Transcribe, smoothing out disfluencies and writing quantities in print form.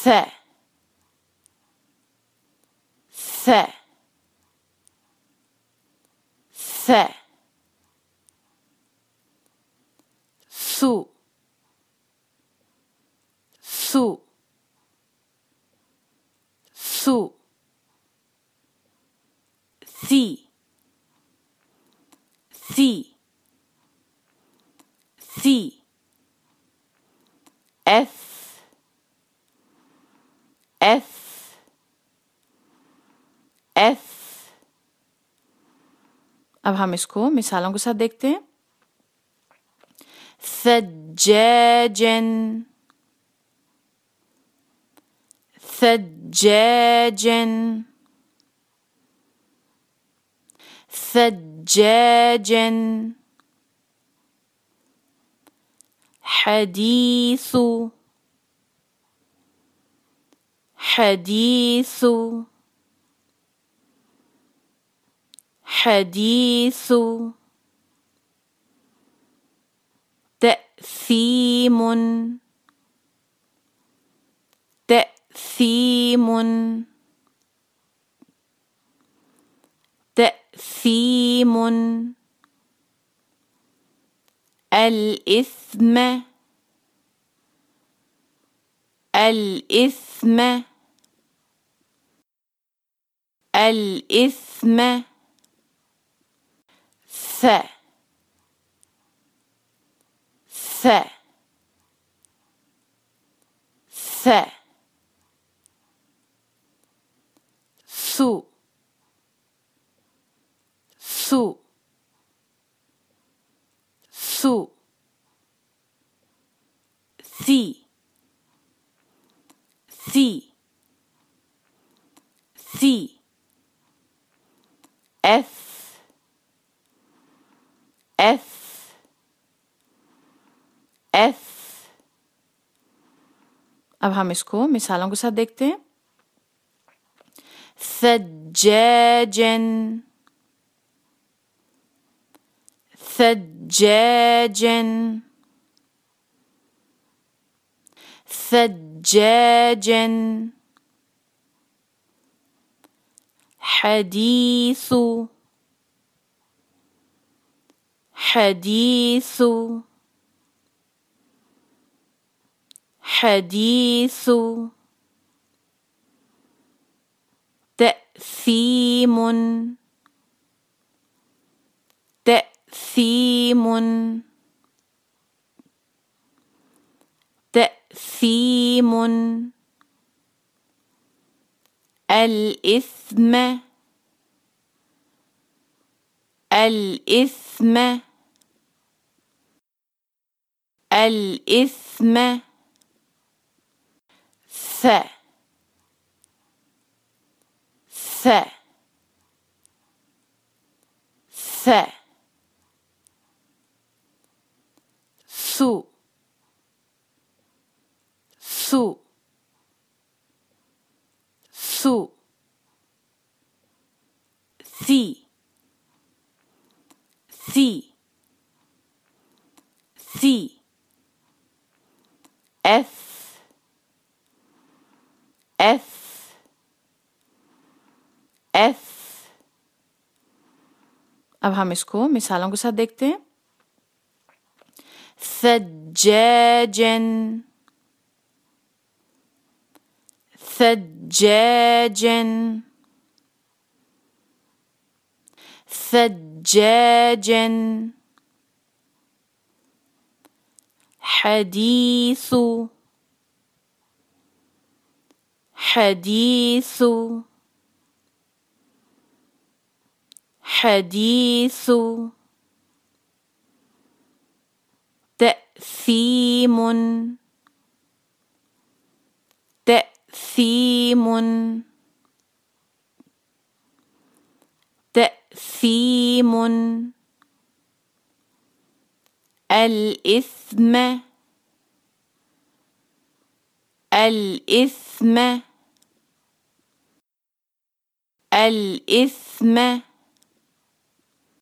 ث ث ثو ثو ثو ثي ثي ثي اث اث एस। अब हम इसको मिसालों के साथ देखते हैं। सज्जैजन सज्जैजन सज्जैजन हदीसु हदीसु حديث تأثيم تأثيم تأثيم الإثم الإثم الإثم ث ث ث ثو ثو ثو ثي ثي ثي اث एस एस। अब हम इसको मिसालों के साथ देखते हैं। सज्जैजन सज्जैजन सज्जैजन हदीसु حديث حديث تأثيم تأثيم تأثيم الإثم الإثم الإثم ث ث ث ثو ثو ثو ثي ثي ثي एस एस एस। अब हम इसको मिसालों के साथ देखते हैं। सज्जैजन सज्जैजन सज्जैजन حديث حديث حديث تأثيم تأثيم تأثيم الإثم الإثم الإثم